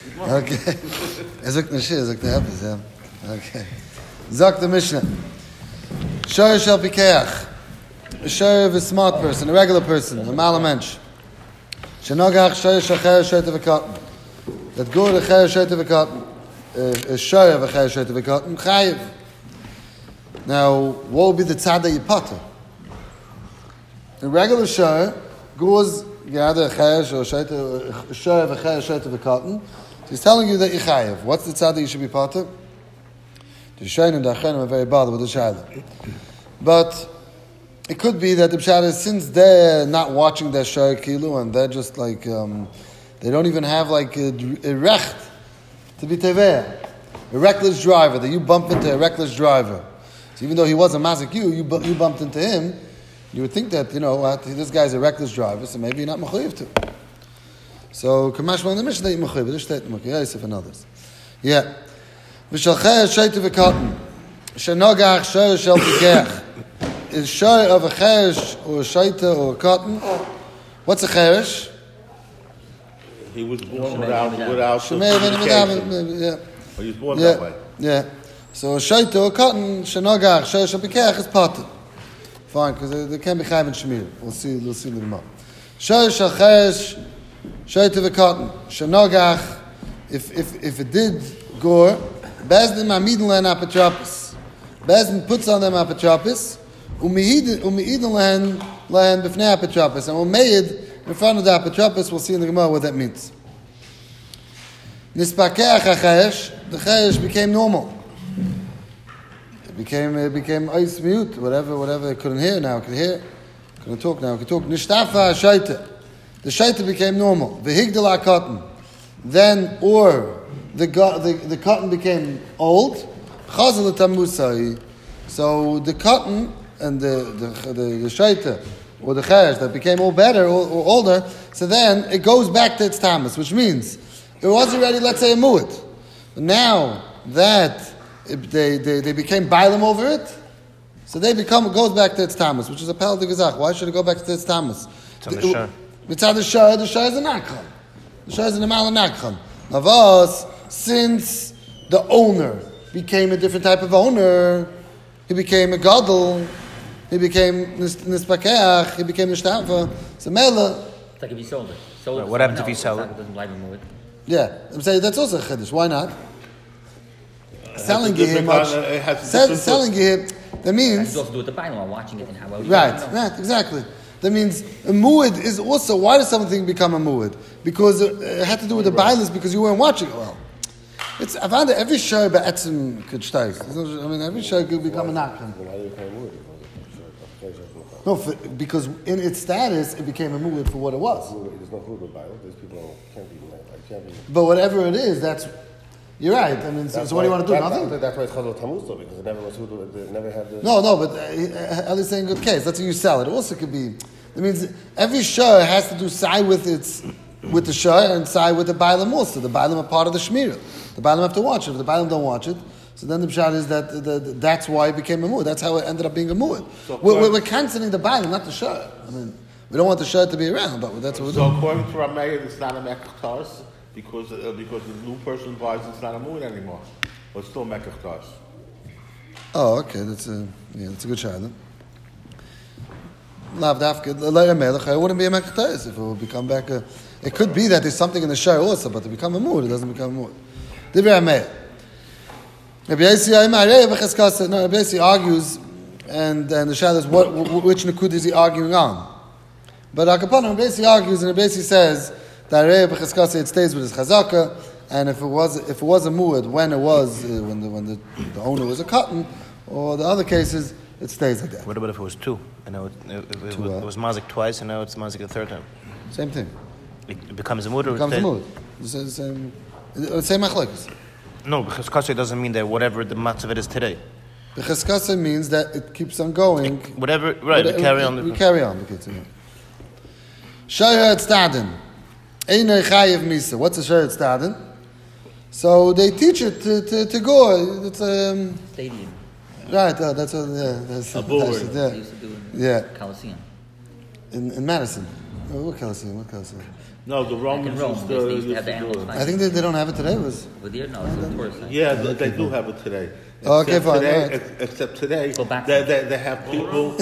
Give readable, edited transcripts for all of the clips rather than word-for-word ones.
Okay. Zok Nashir, Zok the Eppes, yeah. Okay. Zok the Mishnah. Shoyer shel pikeach. A shoyer of a smart person, a regular person, a malamensh. Shenogach shoyer shel chayer shoyer tevekatan. That good a chayer shoyer tevekatan. A shoyer of a chayer shoyer tevekatan. Chayiv. Now, what would be the tzad that you potter? A regular shoyer goes, gather a chayer or shoyer of a chayer shoyer tevekatan. He's telling you that you chayiv. What's the tzad that you should be potter? The Shayin and the Achenim are very bothered with the Shaila. But it could be that the Pshat is, since they're not watching their Shayr Kilu and they're just like, they don't even have like a recht to be Teveh. A reckless driver, that you bump into a reckless driver. So even though he wasn't mazik you bumped into him, you would think that, this guy's a reckless driver, so maybe you're not mechuyev to. So, Kamash in the Mishnah, you're mechuyev. There's Shteit Yosef and others. Yeah. V'shal chayer shoyte v'katan, shenogach shoyer shel pikeach. Is shoyer of a cheresh or a shoyte or a cotton? What's a cheresh? He was born without yeah. He was born that way. Yeah. So a shoyte or a cotton, shenogach shoyer shel pikeach is potter. Fine, because they can be chayv and shmir. We'll see them more. Shoyer shel cheresh shoyte v'katan, shenogach. If it did gore, Bezdin ma'midin lehen apotropos. Bezdin puts on them apotropos, u'me'idin lehen b'fnei apotropos. And we'll me'id in front of the apotropos. We'll see in the Gemara what that means. Nispakeach ha'cheresh, the cheresh became normal. It became ois miut, whatever it couldn't hear, now it can hear. Couldn't talk, now it can talk. Nishtafa ha'shaita. The shaita became normal. V'higdal ha'katan. Then, the cotton became old. Chazal tamusai. So the cotton and the shaita or the cheresh that became all better or older. So then it goes back to its tamus, which means it was already, let's say, a mu'at. Now that they became bailam over it, so goes back to its tamus, which is a pel de gezach. Why should it go back to its tamus? It's on the shah. The shah is a nakhan. The shah is an amal nakhan. Navas, since the owner became a different type of owner, he became a gadol, he became nispakeach, he became nishtava. So mela. It's like if he sold it. What happens if he sells it? It doesn't blind him with it. Yeah, I'm saying that's also a chiddush. Why not? Selling gehir much. Selling gehir. That means. You also do it the buying while watching it and how well. Right, exactly. That means a mu'id is also, why does something become a mu'id? Because it had to do with the violence because you weren't watching it well. I found that every show be'etzim could shtayz. I mean, every show could become a nakhan. No, because in its status, it became a mu'id for what it was. There's no food with violence. These people can't be. But whatever it is, you're right. I mean, so what do you want to do? Nothing? That's why it's called Tammuz, though, because it never was food. It never had the. No, but Eli's saying good case. That's how you sell it. It also could be. That means every shah has to do side with the shah and side with the bailam also. The bailam are part of the shmirah. The bailam have to watch it. If the bailam don't watch it, so then the pshat is that that's why it became a mu'ud. That's how it ended up being a mu'ud. So we're canceling the bailam, not the shah. I mean, we don't want the shah to be around, but that's what we're doing. So according to Rameir, it's not a mekachtas because the new person buys it's not a mu'ud anymore. But it's still mekachtas. Oh, okay. That's a good shah then. It wouldn't be a mekachtas if it would become back a. It could be that there's something in the shah also, but to become a mu'ud, it doesn't become a mu'ud. Divrei Rameir. Rabbi Yossi argues, and the shah is which nikud is he arguing on? But Akapan Rabbi Yossi argues, and Rabbi Yossi says that Rabbi Cheskasa it stays with his chazaka, and if it was a mu'ud when it was when the owner was a cotton, or the other cases. It stays like that. What about if it was two? And now it was mazik twice, and now it's mazik the third time? Same thing. It becomes a mu'ud, or it becomes a mu'ud. Same machlokes. No, cheskasa doesn't mean that whatever the matz of it is today. The cheskasa means that it keeps on going. Whatever, right? We carry on. We carry on. Shayat stadin, einay chayev misa. What's a shayat stadin? So they teach it to go. It's stadium. Right, that's a board. They used to do in Coliseum. In Madison. What Coliseum? No, the Like in Romans Rome, used they used to have the to do animals it. fight. I think they don't have it today. Was With the no, it's a tourist site. Yeah, they do have it today. Okay, Except fine, Today, right. Except today, Go back. they have people.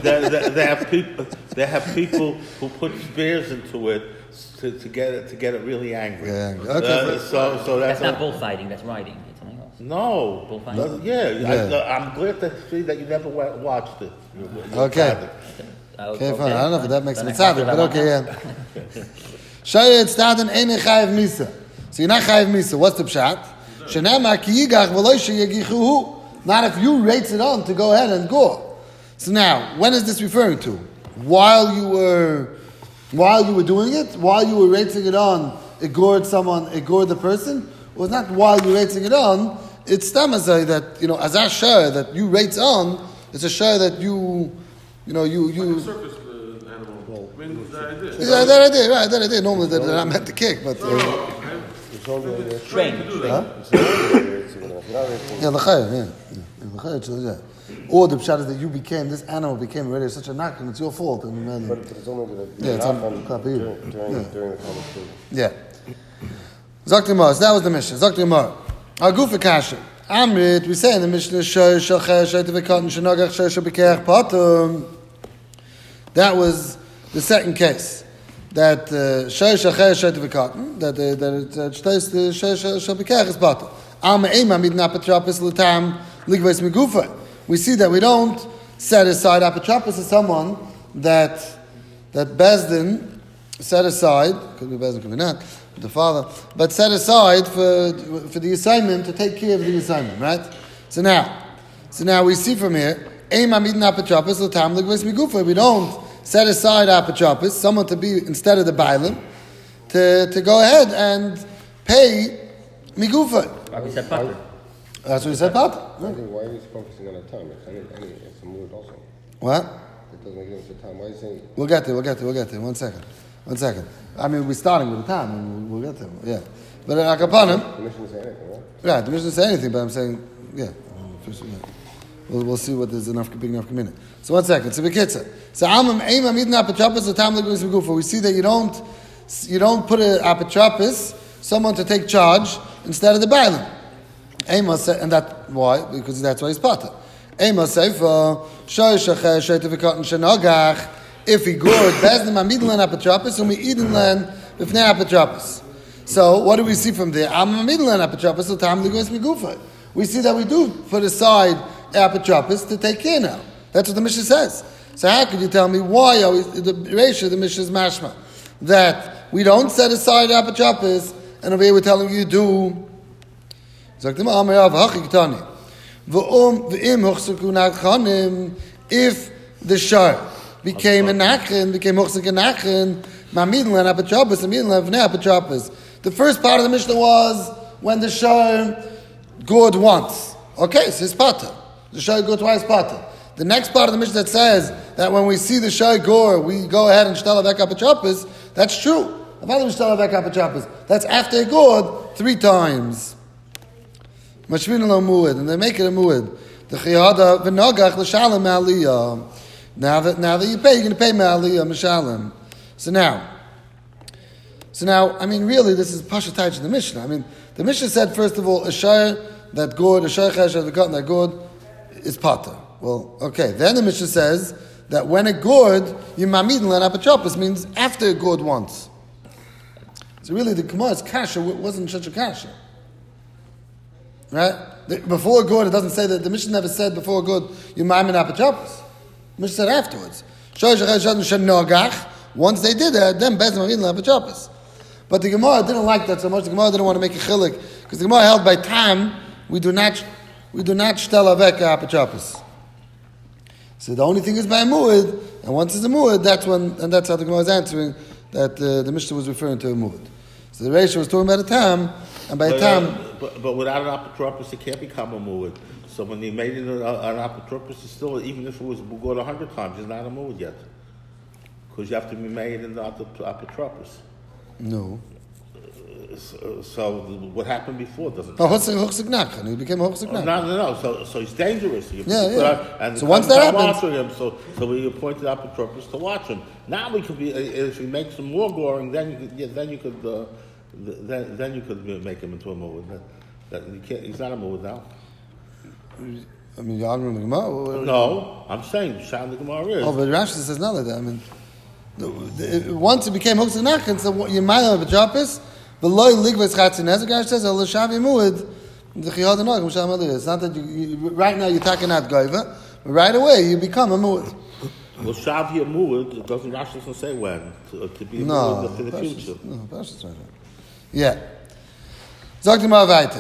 they have people who put spears into it to get it really angry. Yeah, okay. So That's that's not bullfighting, that's riding. It's something else. No. Bullfighting? Yeah. I'm glad to see that you never watched it. Okay. Okay, fine. I don't know if that makes Then it I tzaddik, watch but it okay, yeah. Shaya it's staden eine chayiv misa. So you're not chayiv misa. What's the pshat? Shenema ki yigach v'lo sheyigichuhu. Not if you rates it on to go ahead and go. So now, when is this referring to? While you were doing it, while you were rating it on, it gored the person. It was not while you were rating it on. It's stamazai that as a shayah that you rate on. It's a shayah that you. Circus animal. I mean, That I did. Normally, they're not meant to kick, but. Train. Yeah, l'chayr, yeah. L'chayr, or the pshat is that this animal became already such a knock, and it's your fault. And But it's only it's on top of you. during the conversation. Yeah. Zok Gemara, so that was the Mishnah. Zok Gemara. Agufa kasha. Amrit, we say in the Mishnah, Shoy Shalcheh Shoy Tevekot Shenogach Shoy Shalbikeach Patum. That was the second case. That Shoy Shalcheh Shoy Tevekot, that Shoy Shalbikeach is Patum. Alma Ema Midna Apotropos L'Tam Ligvais Megufa. We see that we don't set aside Apotropos as someone that Bezdin set aside, could be Bezdin, could be not, the father, but set aside for the assignment to take care of the assignment, right? So now we see from here, we don't set aside apotropos, someone to be instead of the bailim, to go ahead and pay migufa. We said pater. That's what we said, Papa. I think why are you focusing on the time? It's a mood also. What? It doesn't give us the time. Why are you saying? We'll get there. One second. I mean, we're starting with the time, and we'll get there. Yeah. But Akapanim. The mission doesn't say anything, right? Right, the mission doesn't say anything, but I'm saying, yeah. We'll see what there's big enough commitment. So 1 second. So Bekitza. So Amam Aim Amidna Apotropos the time Ligvus Megufa. We see that you don't put an apotropos, someone to take charge instead of the bailim. And that why? Because that's why he's pater. Ema Seifa Shoy Shacheh Shoy Tevekot Shenogach. If he gored Bezdin Amidlan Apotropos, and we Edenlan B'fnei Apotropos. So what do we see from there? Amidlan Apotropos the time Ligvus Megufa. We see that we do put aside apotropos to take care now. That's what the Mishnah says. So how could you tell me why the ratio the Mishnah is mashma that we don't set aside apotropos, and over here we're telling you do. If the shar became a nachrin, became muchzik a nachrin, mamidlan apotropos, mamidlan v'nei apotropos. The first part of the Mishnah was when the shar gored once. Okay, so it's pater. The shar gored twice, pater. The next part of the Mishnah that says that when we see the shar gore, we go ahead and shtel avek apotropos. That's true. That's after it gored 3 times. Mashmin lo muad, and they make it a muad. The chiyada v'nogach l'shalem ma'aliyah. Now that you pay, you're going to pay ma'aliyah m'shalem. So now, I mean, really, this is pasha taich in the Mishnah. I mean, the Mishnah said first of all, a shayr that gored, a shayr chesh that gotten that gored is pater. Well, okay. Then the Mishnah says that when it gored, you mamidin lan apotropos means after it gored once. So really, the Gemara's kasha wasn't such a kasha. Right? Before good, it doesn't say that. The Mishnah never said before good, you maimin apotropos. The Mishnah said afterwards. Once they did that, then Bezdin Ma'amidin apotropos. But the Gemara didn't like that so much. The Gemara didn't want to make a chilik because the Gemara held by time we do not shtel avek apotropos. So the only thing is by a muad, and once it's a muad, that's how the Gemara is answering that the Mishnah was referring to a muad. So the ratio was talking about a tam, and by a tam. But without an apotropos, it can't become a muad. So when they made it an apotropos, it's still, even if it was good 100 times, it's not a muad yet. Because you have to be made in the apotropos. No. So what happened before doesn't. No, Huchzik Nachan. He became a Huchzik Nachan. No. So he's dangerous. Yeah. So once that happens, watching him, so we appointed Apotropos to watch him. Now we could be if he makes some more goring, then you could make him into a mu'ud. He's not a mu'ud now. I mean, you're arguing the Gemara. No, I'm saying Shad the Gemara is. Oh, but Rashi says not like that. I mean, once it became Huchzik Nachan, so you might have a B'Japis. The loy ligvas chatzin. The guy says al shavi muad the chiyad anag misham aliyah. It's not that you right now you're talking out goiva, but right away you become a muad. Well, shavi muad doesn't Rashi doesn't say when to be a muad for the future. No, Pashas right. Yeah. Zog the Ma'avaita.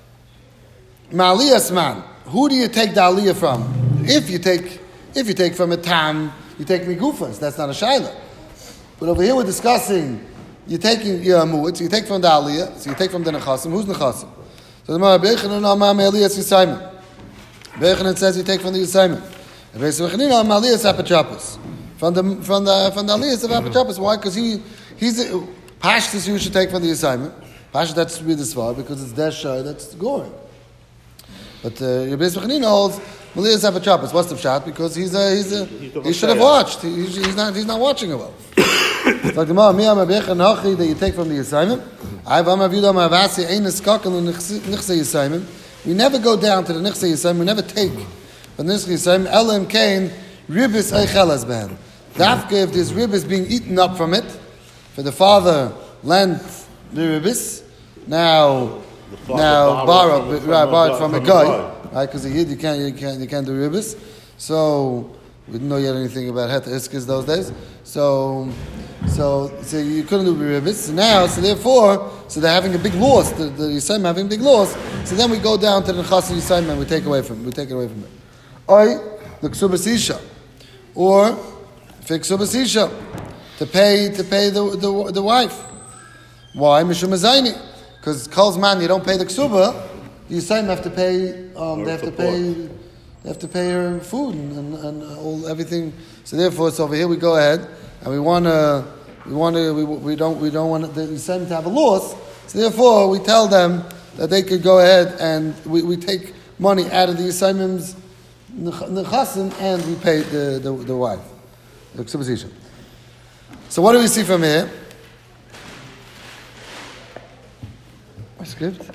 Ma'aliyas man. Who do you take the aliyah from? If you take from a tam, you take migufas. That's not a shaila. But over here we're discussing. You're taking your mu'ud, so you take from the aliyah, so you take from the nechasim. Who's nechasim? So the Gemara Bechanan Amam Eliyas Yisayim. Bechanan says you take from the Yisayim. Beis Bechanina Amam Eliyas Apotropos. From the aliyas of Apotropos. Why? Because he's Pashtus you should take from the Yisayim. Pashtus that's to be the svar because it's desha that's goring. But Beis Bechanina holds Eliyas Apotropos. What's the pshat? Because he should have watched. He's not watching it well. So the Gemara, Miyam Abechan Hachi that you take from the Yisayim. I'vam Avidah Mavasi Ein Eskakel Nichse Yisayim. We never go down to the Nichse Yisayim. We never take from the Nichse Yisayim. Elam Kain Ribis Eichelas Ben. Dafka if there's ribis being eaten up from it, for the father lent the ribis. Now borrowed from a guy, right? Because a yid you can't do ribis. So we didn't know yet anything about het iskis those days. So you couldn't do ribis. So therefore, they're having a big loss. The Yisayim having a big loss. So then we go down to the Chas Yisayim and we take it away from it. Or the Ksubas Isha, or fix Ksubas Isha to pay the wife. Why? Mishum Azayni. Because Kol's man, you don't pay the Ksuba, the Yisayim have to pay. They have to pay her food and all everything. So therefore, over here we go ahead and we don't want the Yisayim to have a loss. So therefore, we tell them that they could go ahead and we take money out of the Yisayim's nechasim and we pay the wife, the Ksubas. So what do we see from here? I skipped.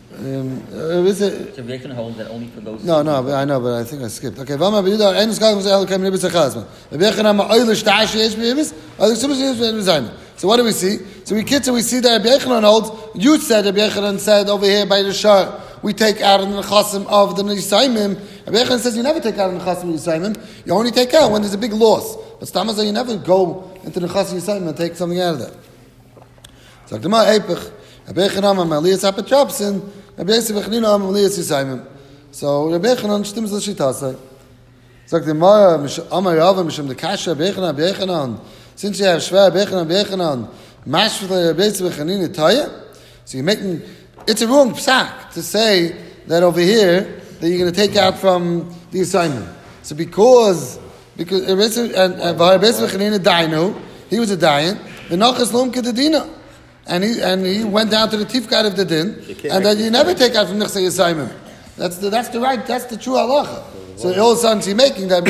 Is it? So they can hold that only for those. No, I know, but I think I skipped. Okay, Vama B'Yehuda, Ein Skal Moshe Elokim Nibis Echazman. V'Yechana Ma'oilish Ta'ashi Yesh B'Yevis, Oilish Ksubas Yesh B'Yevis. So what do we see? So we see that Rabbi Yechanan holds. You said Rabbi Yechanan said over here by the shar we take out of the nechasim of the Yisayimim. Rabbi Yechanan says you never take out of the nechasim of the Yisayimim. You only take out when there's a big loss. But Stamazah you never go into the nechasim Yisayimim and take something out of that. So the Gemara Eipach. Rabbi Yechanan Amaliyas Apotropos, Rabbi Bechanina Amaliyas Yisayimim. So Rabbi Yechanan stimmt das Shitasai. Sagt the Gemara, Amar Rava Mishum the Kasha Rabbi Yechanan. Since you have Shver Rabbi Yechanan, Mashvah Rabbi Bechanina Taya. So you're making it's a wrong psak to say that over here that you're going to take out from the Yisayimim. So because Rabbi Bechanina Dainu, he was a Dayan, V'nachas Lom Kedadina. And he went down to the tifkat of the din, and that you never take out from Nichse Yisayimim. That's the true halacha. So all of a sudden, you're making that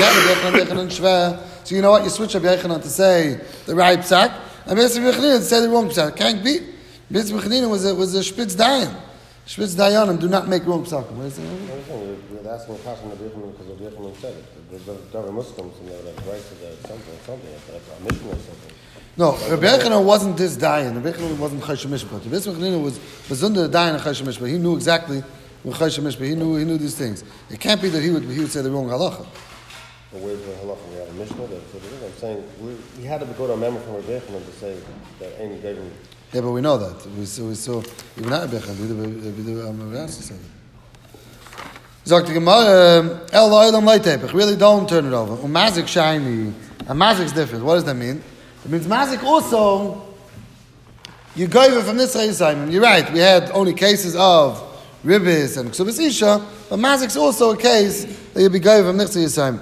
so you know what? You switch Rabbi Yechanan to say the right psak, and Beis Bechanina to say the wrong psak. Can't be. Beis Bechanina was a spitz dayan. Spitz dayanim do not make wrong psak. What is it? We're asking a question of Rabbi Yechanan because Rabbi Yechanan said it. The other Muslims know that right to the something, a mission or something. No, Rabbi Yechanan wasn't this dayan. Rabbi Yechanan wasn't Choshen Mishpat. Rabbi Bechanina was under the dayan of Choshen Mishpat. He knew exactly what Choshen Mishpat. He knew these things. It can't be that he would say the wrong halacha. But where's the halacha? We have a Mishnah. I'm saying we had to go to a member from Rabbi Yechanan to say that any gave him. Yeah, but we know that. We saw even not Rabbi Yechanan. Rabbi Yassi said it. Zok the Gemara, El Lo'elam Leitepech. Really don't turn it over. Mazik shiny. And Mazik's different. What does that mean? It means Mazik also, you go over from this Yisayim. You're right, we had only cases of Ribis and Ksubas Isha, but Mazik's also a case that you'll be going from this Yisayim.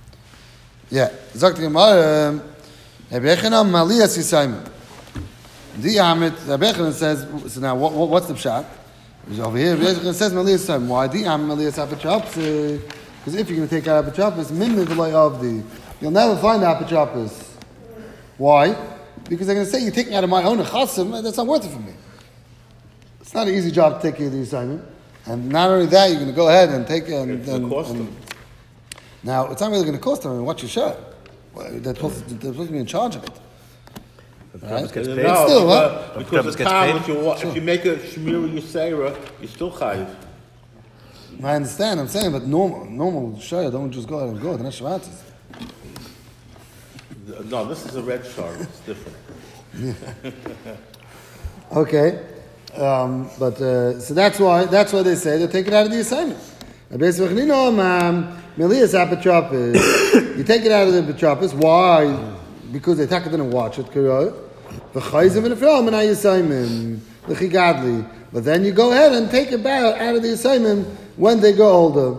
Yeah. Zok the Gemara, Rabbi Yechanan Maliyas Yisayim. The Amit, Rabbi Yochanan says, so now what's the pshat? Over here, Rabbi Yochanan says, Melias time. Why? The Amit, Melias Apotropos. Because if you're going to take out Apotropos, Mimid V'loi Avdi. You'll never find Apotropos. Why? Because they're going to say, you're taking out of my own chasim, that's not worth it for me. It's not an easy job to take care of the assignment. And not only that, you're going to go ahead and take it. Now, it's not really going to cost them. I mean, what you show. They're supposed to be in charge of it. Right? Gets paid. No, Still, because the time, if you make a Shmiri Yisera, you're still chayiv. I understand, I'm saying, but normal shaya, don't just go ahead and go. They're not shavatzis. No, this is a red shard. It's different. Okay. So that's why they say they'll take it out of the assignment. Melias Apotropos, you take it out of the Apotropos. Why? Because they didn't watch it. But then you go ahead and take it back out of the assignment when they go older.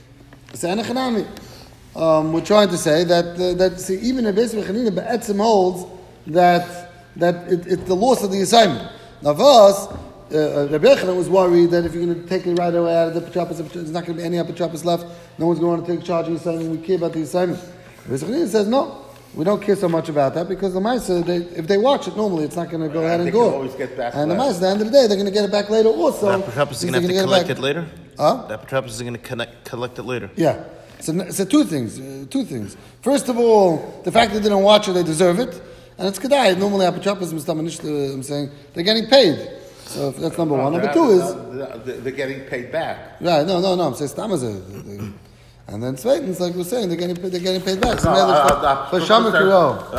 We're trying to say that see, even a Beis Rechanina Be'etzim holds that it's the loss of the assignment. Now for us, Rabbi Yochanan was worried that if you're going to take it right away out of the Apotropos, there's not going to be any Apotropos left. No one's going to want to take charge of the assignment. We care about the assignment. Rabbi Yochanan says no. We don't care so much about that because the Maisa, if they watch it normally, it's not going to go ahead and go. Always get back and the Maisa, at the end of the day, they're going to get it back later also. The Apotropos is going to have to collect it later? Huh? The Apotropos is going to collect it later. Yeah. So two things. First of all, the fact that they don't watch it, they deserve it. And it's kedai. Normally, Apotropos, I'm saying, they're getting paid. So that's number one. Number two is... They're getting paid back. Right, no. I'm saying Stamazah. And then Sveitens, like we're saying, they're getting paid back. So No, for Shamak Kiro.